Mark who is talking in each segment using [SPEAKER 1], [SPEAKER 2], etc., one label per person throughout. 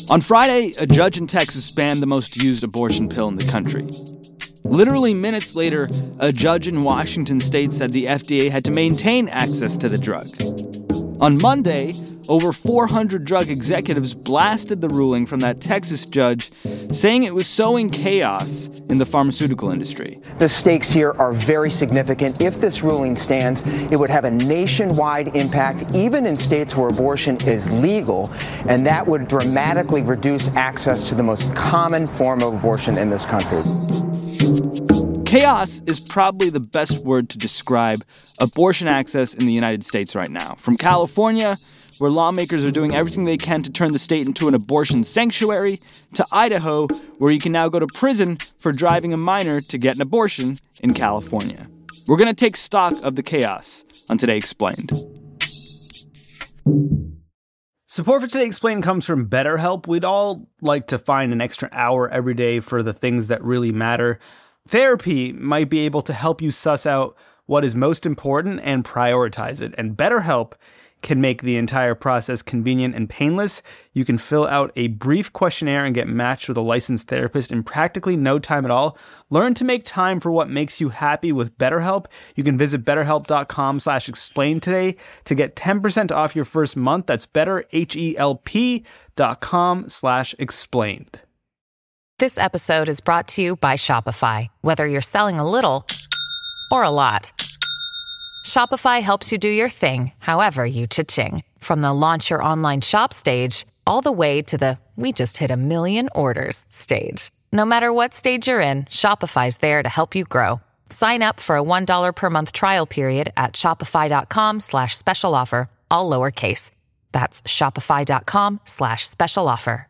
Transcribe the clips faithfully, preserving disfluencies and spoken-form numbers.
[SPEAKER 1] On Friday, a judge in Texas banned the most used abortion pill in the country. Literally minutes later, a judge in Washington state said the F D A had to maintain access to the drug. On Monday, over four hundred drug executives blasted the ruling from that Texas judge, saying it was sowing chaos in the pharmaceutical industry.
[SPEAKER 2] The stakes here are very significant. If this ruling stands, it would have a nationwide impact, even in states where abortion is legal, and that would dramatically reduce access to the most common form of abortion in this country.
[SPEAKER 1] Chaos is probably the best word to describe abortion access in the United States right now. From California, where lawmakers are doing everything they can to turn the state into an abortion sanctuary, to Idaho, where you can now go to prison for driving a minor to get an abortion in California. We're going to take stock of the chaos on Today Explained.
[SPEAKER 3] Support for Today Explained comes from BetterHelp. We'd all like to find an extra hour every day for the things that really matter. Therapy might be able to help you suss out what is most important and prioritize it. And BetterHelp can make the entire process convenient and painless. You can fill out a brief questionnaire and get matched with a licensed therapist in practically no time at all. Learn to make time for what makes you happy with BetterHelp. You can visit betterhelp.com slash explain today to get ten percent off your first month. That's betterhelp.com slash explained.
[SPEAKER 4] This episode is brought to you by Shopify. Whether you're selling a little or a lot, Shopify helps you do your thing, however you cha-ching. From the launch your online shop stage, all the way to the we just hit a million orders stage. No matter what stage you're in, Shopify's there to help you grow. Sign up for a one dollar per month trial period at shopify.com slash special offer, all lowercase. That's shopify.com slash special offer.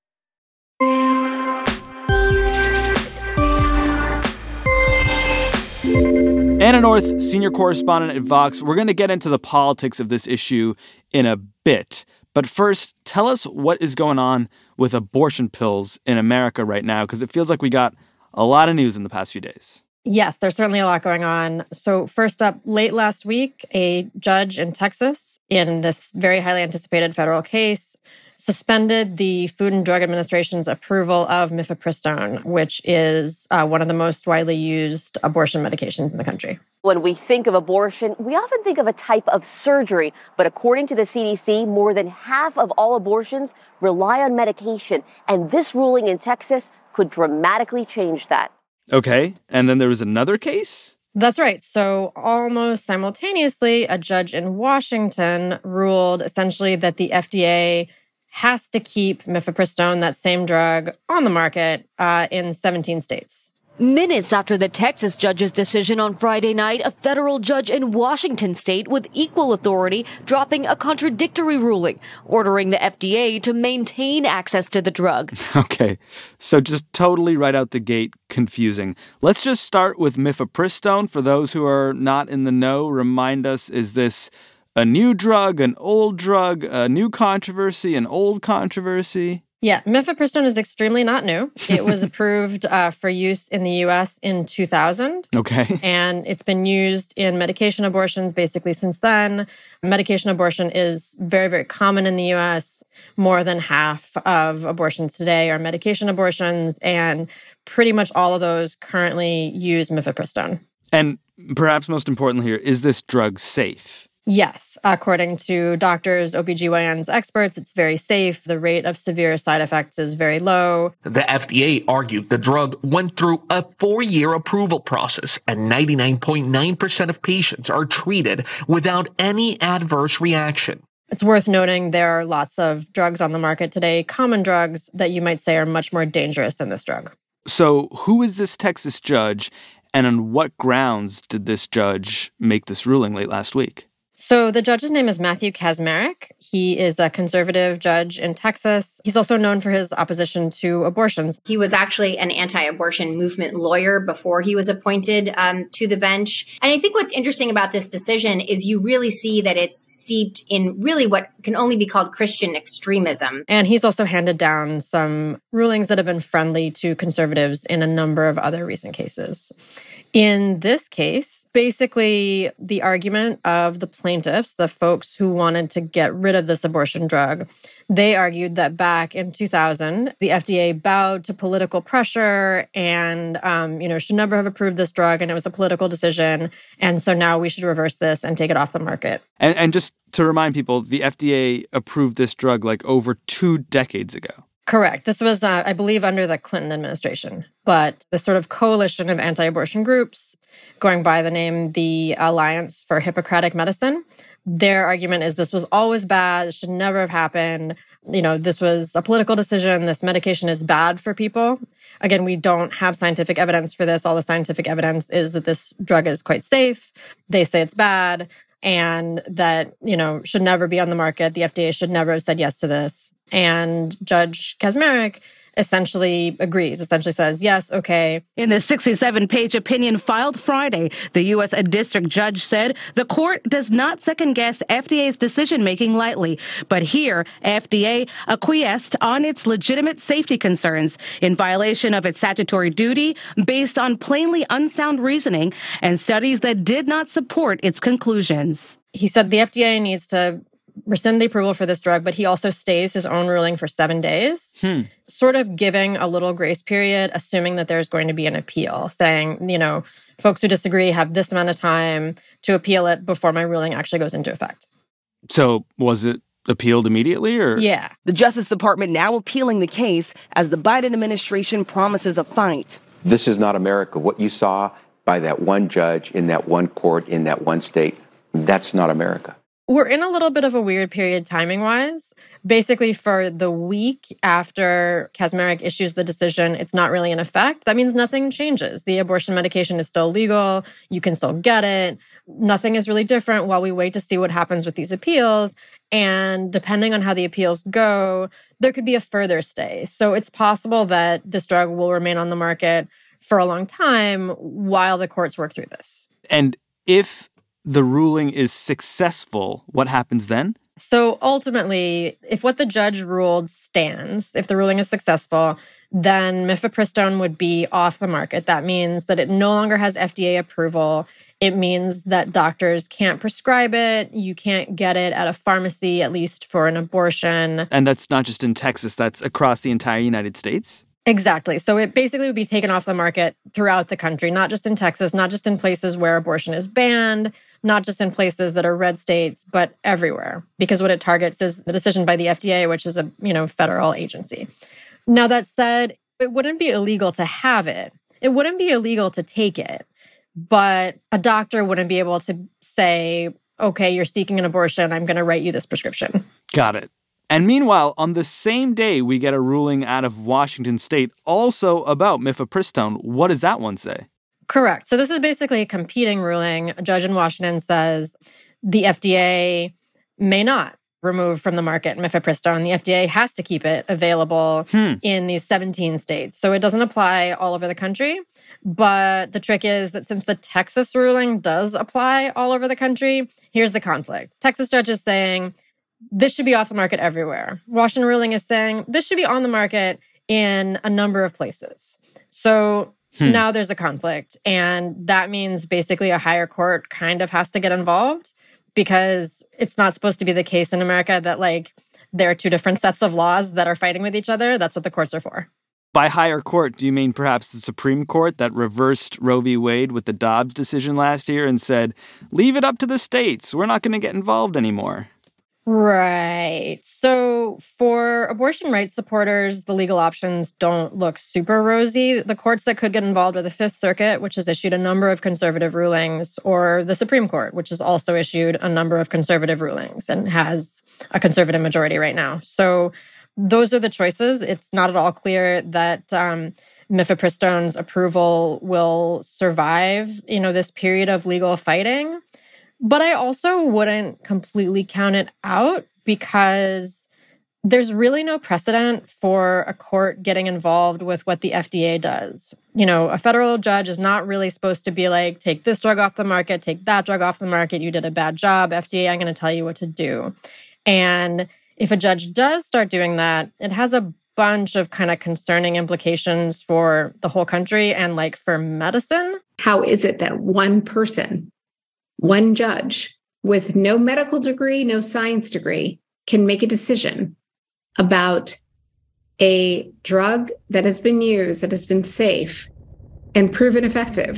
[SPEAKER 1] Anna North, senior correspondent at Vox. We're going to get into the politics of this issue in a bit. But first, tell us what is going on with abortion pills in America right now, because it feels like we got a lot of news in the past few days.
[SPEAKER 5] Yes, there's certainly a lot going on. So first up, late last week, a judge in Texas in this very highly anticipated federal case suspended the Food and Drug Administration's approval of mifepristone, which is uh, one of the most widely used abortion medications in the country.
[SPEAKER 6] When we think of abortion, we often think of a type of surgery. But according to the C D C, more than half of all abortions rely on medication. And this ruling in Texas could dramatically change that.
[SPEAKER 1] Okay, and then there was another case?
[SPEAKER 5] That's right. So almost simultaneously, a judge in Washington ruled essentially that the F D A has to keep mifepristone, that same drug, on the market uh, in seventeen states.
[SPEAKER 7] Minutes after the Texas judge's decision on Friday night, a federal judge in Washington state with equal authority dropping a contradictory ruling, ordering the F D A to maintain access to the drug.
[SPEAKER 1] Okay, so just totally right out the gate, confusing. Let's just start with mifepristone. For those who are not in the know, remind us, is this a new drug, an old drug, a new controversy, an old controversy?
[SPEAKER 5] Yeah, mifepristone is extremely not new. It was approved uh, for use in the U S in two thousand.
[SPEAKER 1] Okay.
[SPEAKER 5] And it's been used in medication abortions basically since then. Medication abortion is very, very common in the U S. More than half of abortions today are medication abortions, and pretty much all of those currently use mifepristone.
[SPEAKER 1] And perhaps most importantly here, is this drug safe?
[SPEAKER 5] Yes. According to doctors, O B G Y Ns, experts, it's very safe. The rate of severe side effects is very low.
[SPEAKER 8] The F D A argued the drug went through a four-year approval process, and ninety-nine point nine percent of patients are treated without any adverse reaction.
[SPEAKER 5] It's worth noting there are lots of drugs on the market today, common drugs that you might say are much more dangerous than this drug.
[SPEAKER 1] So who is this Texas judge, and on what grounds did this judge make this ruling late last week?
[SPEAKER 5] So the judge's name is Matthew Kacsmaryk. He is a conservative judge in Texas. He's also known for his opposition to abortions.
[SPEAKER 9] He was actually an anti-abortion movement lawyer before he was appointed um, to the bench. And I think what's interesting about this decision is you really see that it's steeped in really what can only be called Christian extremism.
[SPEAKER 5] And he's also handed down some rulings that have been friendly to conservatives in a number of other recent cases. In this case, basically the argument of the plaintiffs, the folks who wanted to get rid of this abortion drug, they argued that back in two thousand, the F D A bowed to political pressure and, um, you know, should never have approved this drug, and it was a political decision. And so now we should reverse this and take it off the market.
[SPEAKER 1] And, and just to remind people, the F D A approved this drug like over two decades ago.
[SPEAKER 5] Correct. This was, uh, I believe, under the Clinton administration. But the sort of coalition of anti-abortion groups, going by the name the Alliance for Hippocratic Medicine, their argument is this was always bad. It should never have happened. You know, this was a political decision. This medication is bad for people. Again, we don't have scientific evidence for this. All the scientific evidence is that this drug is quite safe. They say it's bad and that, you know, should never be on the market. The F D A should never have said yes to this. And Judge Kaczmarek essentially agrees, essentially says, yes, okay.
[SPEAKER 10] In the sixty-seven page opinion filed Friday, the U S district judge said the court does not second-guess F D A's decision-making lightly. But here, F D A acquiesced on its legitimate safety concerns in violation of its statutory duty based on plainly unsound reasoning and studies that did not support its conclusions.
[SPEAKER 5] He said the F D A needs to rescind the approval for this drug, but he also stays his own ruling for seven days, hmm. sort of giving a little grace period, assuming that there's going to be an appeal, saying, you know, folks who disagree have this amount of time to appeal it before my ruling actually goes into effect.
[SPEAKER 1] So was it appealed immediately or?
[SPEAKER 5] Yeah.
[SPEAKER 11] The Justice Department now appealing the case as the Biden administration promises a fight.
[SPEAKER 12] This is not America. What you saw by that one judge in that one court in that one state, that's not America.
[SPEAKER 5] We're in a little bit of a weird period timing-wise. Basically, for the week after Kaczmarek issues the decision, it's not really in effect. That means nothing changes. The abortion medication is still legal. You can still get it. Nothing is really different while we wait to see what happens with these appeals. And depending on how the appeals go, there could be a further stay. So it's possible that this drug will remain on the market for a long time while the courts work through this.
[SPEAKER 1] And if the ruling is successful, what happens then?
[SPEAKER 5] So ultimately, if what the judge ruled stands, if the ruling is successful, then mifepristone would be off the market. That means that it no longer has F D A approval. It means that doctors can't prescribe it. You can't get it at a pharmacy, at least for an abortion.
[SPEAKER 1] And that's not just in Texas, that's across the entire United States?
[SPEAKER 5] Exactly. So it basically would be taken off the market throughout the country, not just in Texas, not just in places where abortion is banned, not just in places that are red states, but everywhere. Because what it targets is the decision by the F D A, which is a, you know, federal agency. Now, that said, it wouldn't be illegal to have it. It wouldn't be illegal to take it. But a doctor wouldn't be able to say, okay, you're seeking an abortion, I'm going to write you this prescription.
[SPEAKER 1] Got it. And meanwhile, on the same day, we get a ruling out of Washington State also about mifepristone. What does that one say?
[SPEAKER 5] Correct. So this is basically a competing ruling. A judge in Washington says the F D A may not remove from the market mifepristone. The F D A has to keep it available hmm. in these seventeen states. So it doesn't apply all over the country. But the trick is that since the Texas ruling does apply all over the country, here's the conflict. Texas judge is saying this should be off the market everywhere. Washington ruling is saying this should be on the market in a number of places. So hmm. now there's a conflict. And that means basically a higher court kind of has to get involved because it's not supposed to be the case in America that like there are two different sets of laws that are fighting with each other. That's what the courts are for.
[SPEAKER 1] By higher court, do you mean perhaps the Supreme Court that reversed Roe v. Wade with the Dobbs decision last year and said, leave it up to the states. We're not going to get involved anymore.
[SPEAKER 5] Right. So for abortion rights supporters, the legal options don't look super rosy. The courts that could get involved are the Fifth Circuit, which has issued a number of conservative rulings, or the Supreme Court, which has also issued a number of conservative rulings and has a conservative majority right now. So those are the choices. It's not at all clear that um, mifepristone's approval will survive, you know, this period of legal fighting. But I also wouldn't completely count it out because there's really no precedent for a court getting involved with what the F D A does. You know, a federal judge is not really supposed to be like, take this drug off the market, take that drug off the market. You did a bad job. F D A, I'm going to tell you what to do. And if a judge does start doing that, it has a bunch of kind of concerning implications for the whole country and like for medicine.
[SPEAKER 13] How is it that one person, one judge, with no medical degree, no science degree, can make a decision about a drug that has been used, that has been safe and proven effective.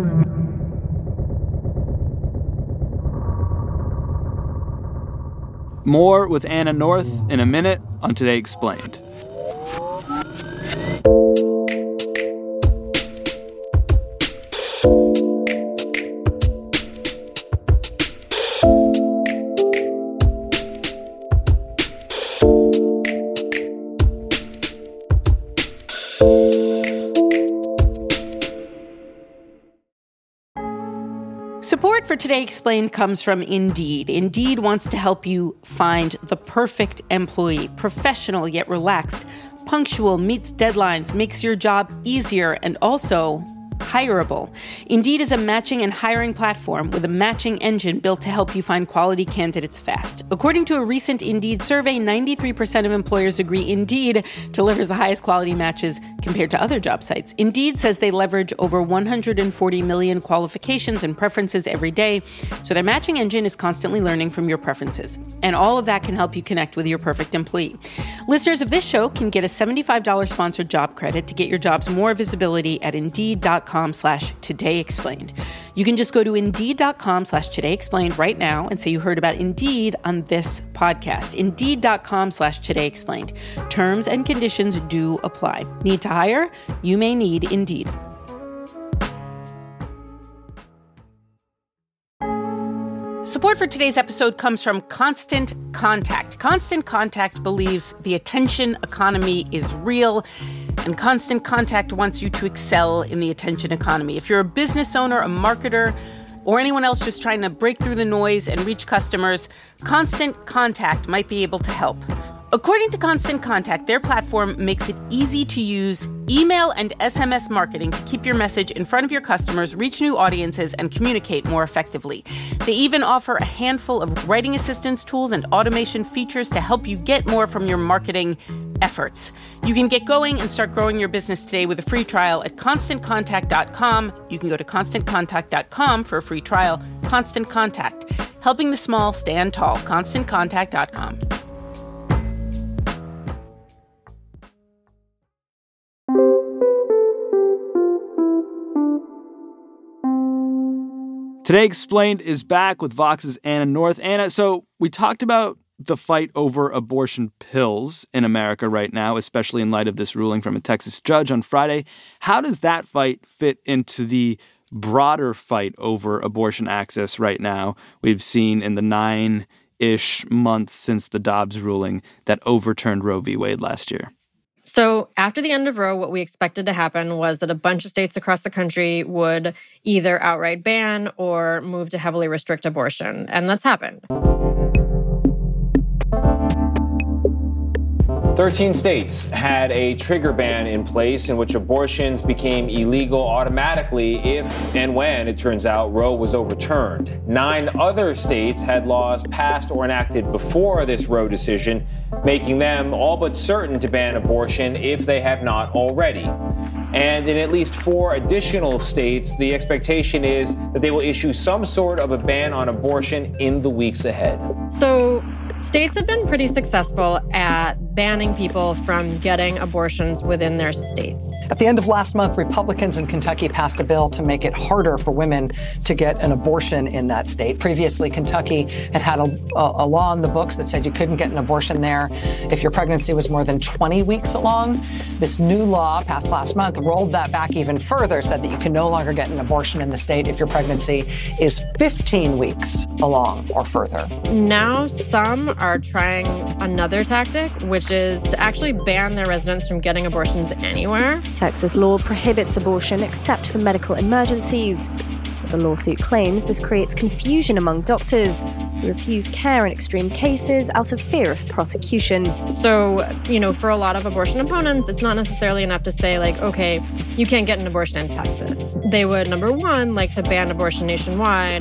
[SPEAKER 1] More with Anna North in a minute on Today Explained.
[SPEAKER 14] Support for Today Explained comes from Indeed. Indeed wants to help you find the perfect employee, professional yet relaxed, punctual, meets deadlines, makes your job easier, and also hireable. Indeed is a matching and hiring platform with a matching engine built to help you find quality candidates fast. According to a recent Indeed survey, ninety-three percent of employers agree Indeed delivers the highest quality matches compared to other job sites. Indeed says they leverage over one hundred forty million qualifications and preferences every day, so their matching engine is constantly learning from your preferences. And all of that can help you connect with your perfect employee. Listeners of this show can get a seventy-five dollars sponsored job credit to get your jobs more visibility at Indeed.com slash Today Explained. You can just go to Indeed.com slash Today Explained right now and say you heard about Indeed on this podcast. Indeed.com slash Today Explained. Terms and conditions do apply. Need to hire? You may need Indeed. Support for today's episode comes from Constant Contact. Constant Contact believes the attention economy is real, and Constant Contact wants you to excel in the attention economy. If you're a business owner, a marketer, or anyone else just trying to break through the noise and reach customers, Constant Contact might be able to help. According to Constant Contact, their platform makes it easy to use email and S M S marketing to keep your message in front of your customers, reach new audiences, and communicate more effectively. They even offer a handful of writing assistance tools and automation features to help you get more from your marketing efforts. You can get going and start growing your business today with a free trial at constant contact dot com. You can go to constant contact dot com for a free trial. Constant Contact, helping the small stand tall. constant contact dot com.
[SPEAKER 1] Today Explained is back with Vox's Anna North. Anna, so we talked about the fight over abortion pills in America right now, especially in light of this ruling from a Texas judge on Friday. How does that fight fit into the broader fight over abortion access right now we've seen in the nine-ish months since the Dobbs ruling that overturned Roe v. Wade last year?
[SPEAKER 5] So after the end of Roe, what we expected to happen was that a bunch of states across the country would either outright ban or move to heavily restrict abortion. And that's happened.
[SPEAKER 15] thirteen states had a trigger ban in place in which abortions became illegal automatically if and when, it turns out, Roe was overturned. Nine other states had laws passed or enacted before this Roe decision, making them all but certain to ban abortion if they have not already. And in at least four additional states, the expectation is that they will issue some sort of a ban on abortion in the weeks ahead.
[SPEAKER 5] So states have been pretty successful at banning people from getting abortions within their states.
[SPEAKER 16] At the end of last month, Republicans in Kentucky passed a bill to make it harder for women to get an abortion in that state. Previously, Kentucky had had a, a law in the books that said you couldn't get an abortion there if your pregnancy was more than twenty weeks along. This new law passed last month rolled that back even further, said that you can no longer get an abortion in the state if your pregnancy is fifteen weeks along or further.
[SPEAKER 5] Now some are trying another tactic, which is to actually ban their residents from getting abortions anywhere.
[SPEAKER 17] Texas law prohibits abortion except for medical emergencies. The lawsuit claims this creates confusion among doctors who refuse care in extreme cases out of fear of prosecution.
[SPEAKER 5] So, you know, for a lot of abortion opponents, it's not necessarily enough to say, like, okay, you can't get an abortion in Texas. They would, number one, like to ban abortion nationwide.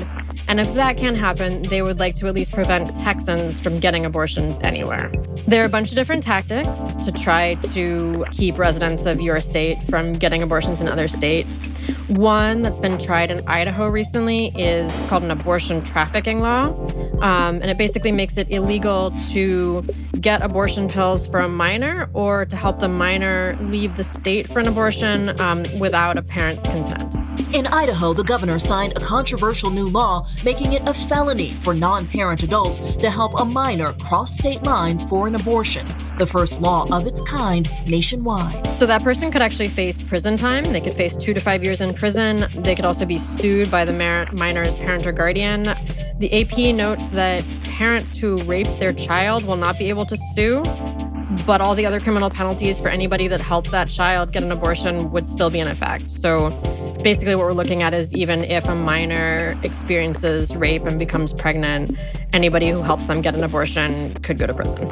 [SPEAKER 5] And if that can't happen, they would like to at least prevent Texans from getting abortions anywhere. There are a bunch of different tactics to try to keep residents of your state from getting abortions in other states. One that's been tried in Idaho recently is called an abortion trafficking law. Um, and it basically makes it illegal to get abortion pills for a minor or to help the minor leave the state for an abortion um, without a parent's consent.
[SPEAKER 18] In Idaho, the governor signed a controversial new law making it a felony for non-parent adults to help a minor cross state lines for an abortion, the first law of its kind nationwide.
[SPEAKER 5] So that person could actually face prison time. They could face two to five years in prison. They could also be sued by the minor's parent or guardian. The A P notes that parents who raped their child will not be able to sue, but all the other criminal penalties for anybody that helped that child get an abortion would still be in effect. So basically what we're looking at is even if a minor experiences rape and becomes pregnant, anybody who helps them get an abortion could go to prison.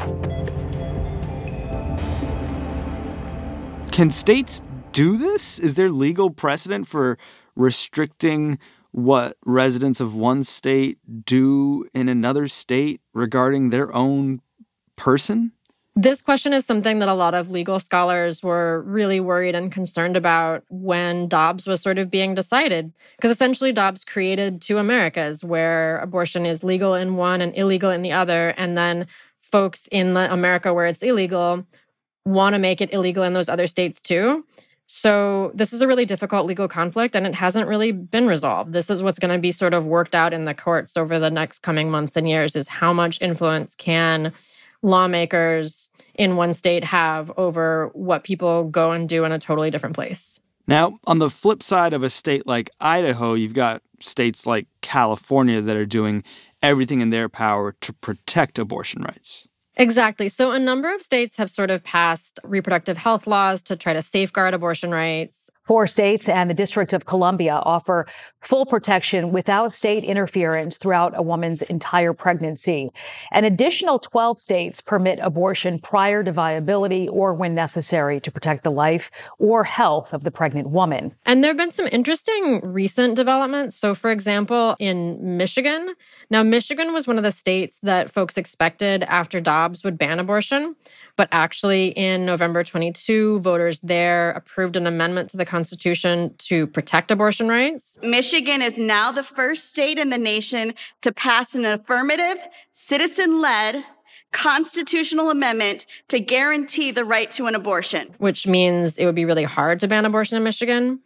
[SPEAKER 1] Can states do this? Is there legal precedent for restricting what residents of one state do in another state regarding their own person?
[SPEAKER 5] This question is something that a lot of legal scholars were really worried and concerned about when Dobbs was sort of being decided. Because essentially Dobbs created two Americas where abortion is legal in one and illegal in the other. And then folks in the America where it's illegal want to make it illegal in those other states too. So this is a really difficult legal conflict, and it hasn't really been resolved. This is what's going to be sort of worked out in the courts over the next coming months and years, is how much influence can lawmakers in one state have over what people go and do in a totally different place.
[SPEAKER 1] Now, on the flip side of a state like Idaho, you've got states like California that are doing everything in their power to protect abortion rights.
[SPEAKER 5] Exactly. So a number of states have sort of passed reproductive health laws to try to safeguard abortion rights.
[SPEAKER 19] Four states and the District of Columbia offer full protection without state interference throughout a woman's entire pregnancy. An additional twelve states permit abortion prior to viability or when necessary to protect the life or health of the pregnant woman.
[SPEAKER 5] And there have been some interesting recent developments. So, for example, in Michigan, now Michigan was one of the states that folks expected after Dobbs would ban abortion. But actually, in November twenty-two, voters there approved an amendment to the Constitution to protect abortion rights.
[SPEAKER 20] Michigan is now the first state in the nation to pass an affirmative, citizen-led constitutional amendment to guarantee the right to an abortion.
[SPEAKER 5] Which means it would be really hard to ban abortion in Michigan.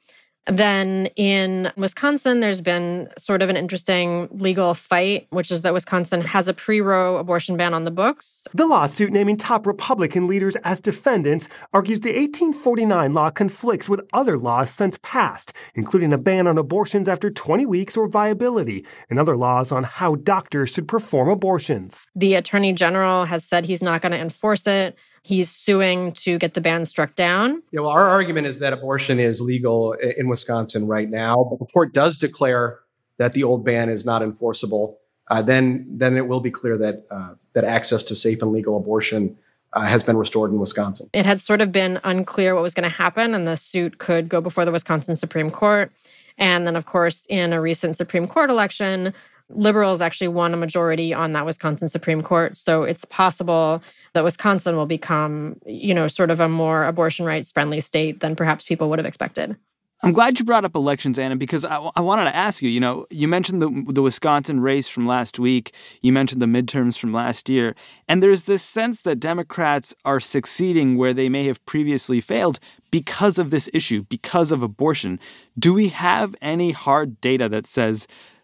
[SPEAKER 5] Then in Wisconsin, there's been sort of an interesting legal fight, which is that Wisconsin has a pre-Roe abortion ban on the books.
[SPEAKER 21] The lawsuit naming top Republican leaders as defendants argues the eighteen forty-nine law conflicts with other laws since passed, including a ban on abortions after twenty weeks or viability, and other laws on how doctors should perform abortions.
[SPEAKER 5] The Attorney General has said he's not going to enforce it. He's suing to get the ban struck down.
[SPEAKER 22] Yeah, well, our argument is that abortion is legal in Wisconsin right now, but the court does declare that the old ban is not enforceable. Uh, then, then it will be clear that uh, that access to safe and legal abortion uh, has been restored in Wisconsin.
[SPEAKER 5] It had sort of been unclear what was going to happen, and the suit could go before the Wisconsin Supreme Court. And then, of course, in a recent Supreme Court election, liberals actually won a majority on that Wisconsin Supreme Court. So it's possible that Wisconsin will become, you know, sort of a more abortion rights friendly state than perhaps people would have expected.
[SPEAKER 1] I'm glad you brought up elections, Anna, because I, I wanted to ask you, you know, you mentioned the, the Wisconsin race from last week. You mentioned the midterms from last year. And there's this sense that Democrats are succeeding where they may have previously failed because of this issue, because of abortion. Do we have any hard data that says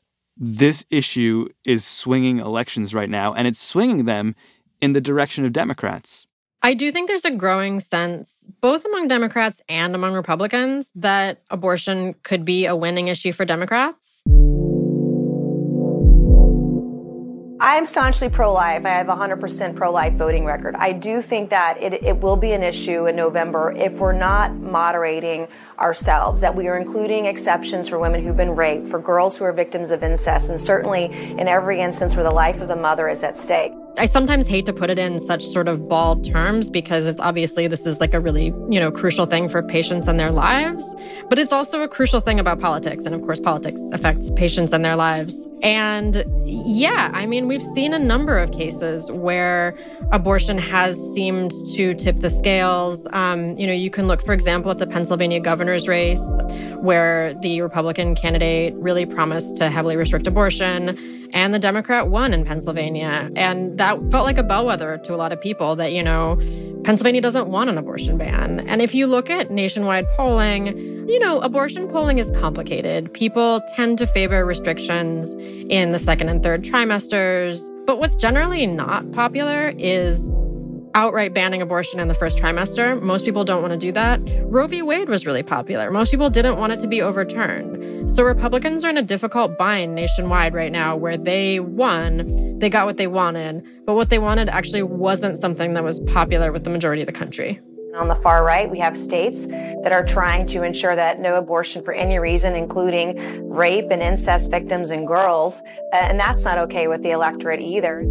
[SPEAKER 1] this issue is swinging elections right now, and it's swinging them in the direction of Democrats?
[SPEAKER 5] I do think there's a growing sense, both among Democrats and among Republicans, that abortion could be a winning issue for Democrats.
[SPEAKER 23] I am staunchly pro-life. I have a one hundred percent pro-life voting record. I do think that it, it will be an issue in November if we're not moderating ourselves, that we are including exceptions for women who've been raped, for girls who are victims of incest, and certainly in every instance where the life of the mother is at stake.
[SPEAKER 5] I sometimes hate to put it in such sort of bald terms because it's obviously this is like a really, you know, crucial thing for patients and their lives. But it's also a crucial thing about politics. And of course, politics affects patients and their lives. And yeah, I mean, we've seen a number of cases where abortion has seemed to tip the scales. Um, you know, you can look, for example, at the Pennsylvania governor's race, where the Republican candidate really promised to heavily restrict abortion, and the Democrat won in Pennsylvania. And that felt like a bellwether to a lot of people that, you know, Pennsylvania doesn't want an abortion ban. And if you look at nationwide polling, you know, abortion polling is complicated. People tend to favor restrictions in the second and third trimesters. But what's generally not popular is outright banning abortion in the first trimester. Most people don't want to do that. Roe v. Wade was really popular. Most people didn't want it to be overturned. So Republicans are in a difficult bind nationwide right now where they won, they got what they wanted, but what they wanted actually wasn't something that was popular with the majority of the country.
[SPEAKER 23] On the far right, we have states that are trying to ensure that no abortion for any reason, including rape and incest victims and girls. And that's not okay with the electorate either.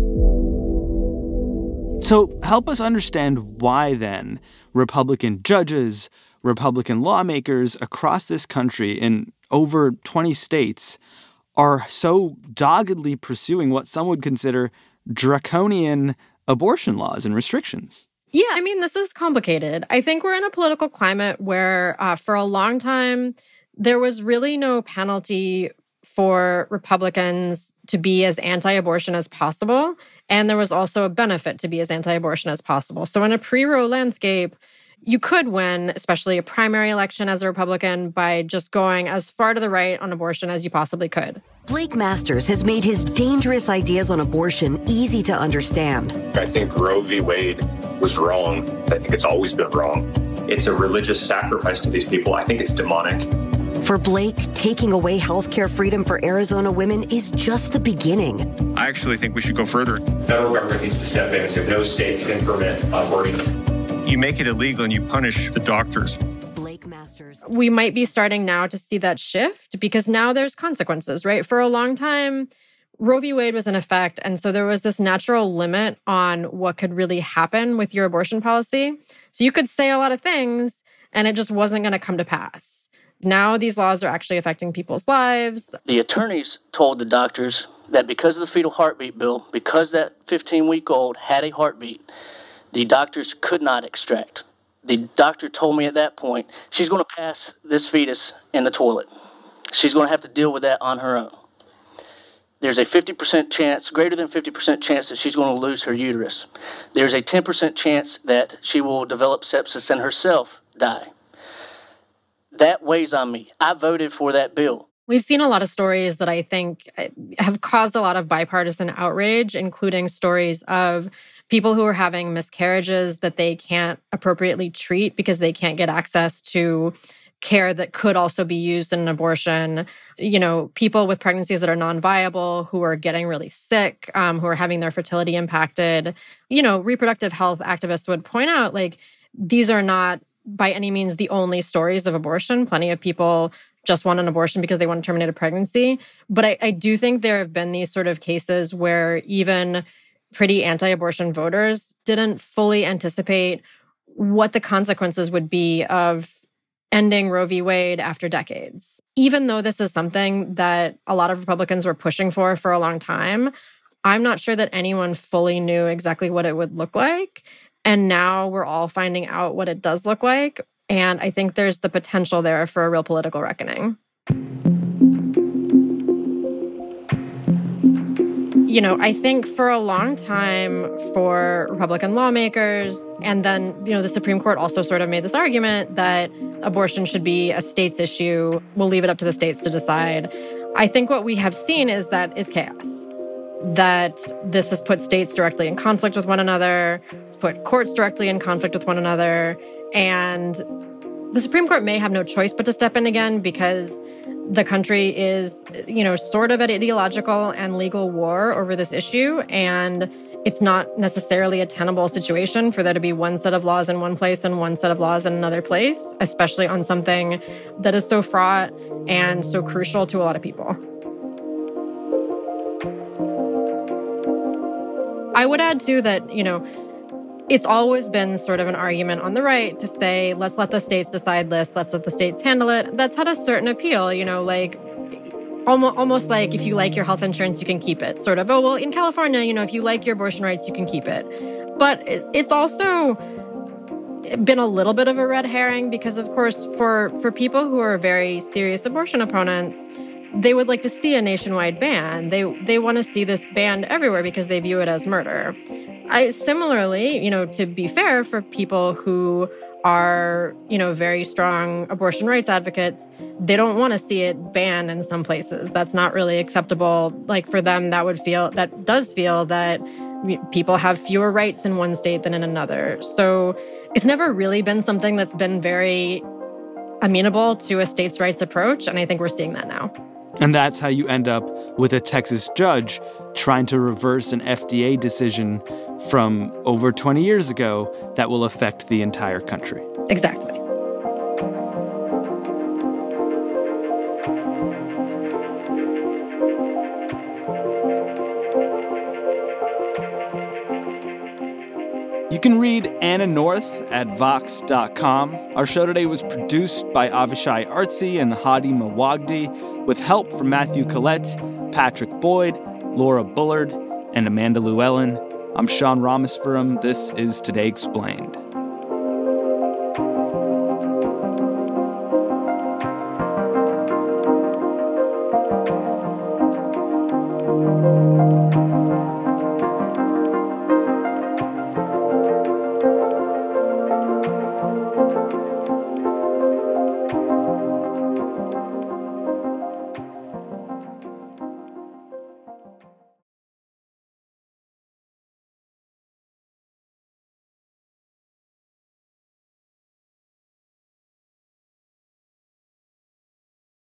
[SPEAKER 1] So help us understand why, then, Republican judges, Republican lawmakers across this country in over twenty states are so doggedly pursuing what some would consider draconian abortion laws and restrictions.
[SPEAKER 5] Yeah, I mean, this is complicated. I think we're in a political climate where uh, for a long time, there was really no penalty for Republicans to be as anti-abortion as possible. And there was also a benefit to be as anti-abortion as possible. So in a pre-Roe landscape, you could win, especially a primary election as a Republican, by just going as far to the right on abortion as you possibly could.
[SPEAKER 2] Blake Masters has made his dangerous ideas on abortion easy to understand.
[SPEAKER 3] I think Roe v. Wade was wrong. I think it's always been wrong. It's a religious sacrifice to these people. I think it's demonic.
[SPEAKER 2] For Blake, taking away healthcare freedom for Arizona women is just the beginning.
[SPEAKER 3] I actually think we should go further. The federal government needs to step in and say no state can permit abortion. You make it illegal and you punish the doctors.
[SPEAKER 2] Blake Masters.
[SPEAKER 5] We might be starting now to see that shift because now there's consequences, right? For a long time, Roe v. Wade was in effect. And so there was this natural limit on what could really happen with your abortion policy. So you could say a lot of things and it just wasn't going to come to pass. Now these laws are actually affecting people's lives.
[SPEAKER 4] The attorneys told the doctors that because of the fetal heartbeat bill, because that fifteen-week-old had a heartbeat, the doctors could not extract. The doctor told me at that point, she's going to pass this fetus in the toilet. She's going to have to deal with that on her own. There's a fifty percent chance, greater than fifty percent chance that she's going to lose her uterus. There's a ten percent chance that she will develop sepsis and herself die. That weighs on me. I voted for that bill.
[SPEAKER 5] We've seen a lot of stories that I think have caused a lot of bipartisan outrage, including stories of people who are having miscarriages that they can't appropriately treat because they can't get access to care that could also be used in an abortion. You know, people with pregnancies that are non-viable, who are getting really sick, um, who are having their fertility impacted. You know, reproductive health activists would point out, like, these are not by any means the only stories of abortion. Plenty of people just want an abortion because they want to terminate a pregnancy. But I, I do think there have been these sort of cases where even pretty anti-abortion voters didn't fully anticipate what the consequences would be of ending Roe v. Wade after decades. Even though this is something that a lot of Republicans were pushing for for a long time, I'm not sure that anyone fully knew exactly what it would look like. And now we're all finding out what it does look like. And I think there's the potential there for a real political reckoning. You know, I think for a long time for Republican lawmakers, and then, you know, the Supreme Court also sort of made this argument that abortion should be a state's issue. We'll leave it up to the states to decide. I think what we have seen is that is chaos. That this has put states directly in conflict with one another. It's put courts directly in conflict with one another. And the Supreme Court may have no choice but to step in again because the country is, you know, sort of at ideological and legal war over this issue. And it's not necessarily a tenable situation for there to be one set of laws in one place and one set of laws in another place, especially on something that is so fraught and so crucial to a lot of people. I would add, too, that, you know, it's always been sort of an argument on the right to say, let's let the states decide this, let's let the states handle it. That's had a certain appeal, you know, like almost, almost like if you like your health insurance, you can keep it. Sort of, oh, well, in California, you know, if you like your abortion rights, you can keep it. But it's also been a little bit of a red herring because, of course, for, for people who are very serious abortion opponents, they would like to see a nationwide ban. They they want to see this banned everywhere because they view it as murder. I similarly, you know, to be fair, for people who are, you know, very strong abortion rights advocates, they don't want to see it banned in some places. That's not really acceptable. Like for them, that would feel, that does feel that people have fewer rights in one state than in another. So it's never really been something that's been very amenable to a states' rights approach. And I think we're seeing that now.
[SPEAKER 1] And that's how you end up with a Texas judge trying to reverse an F D A decision from over twenty years ago that will affect the entire country.
[SPEAKER 5] Exactly.
[SPEAKER 1] You can read Anna North at vox dot com. Our show today was produced by Avishai Artsy and Hadi Mawagdi, with help from Matthew Collette, Patrick Boyd, Laura Bullard, and Amanda Llewellyn. I'm Sean Rameswaram. This is Today Explained.
[SPEAKER 6] Thank you.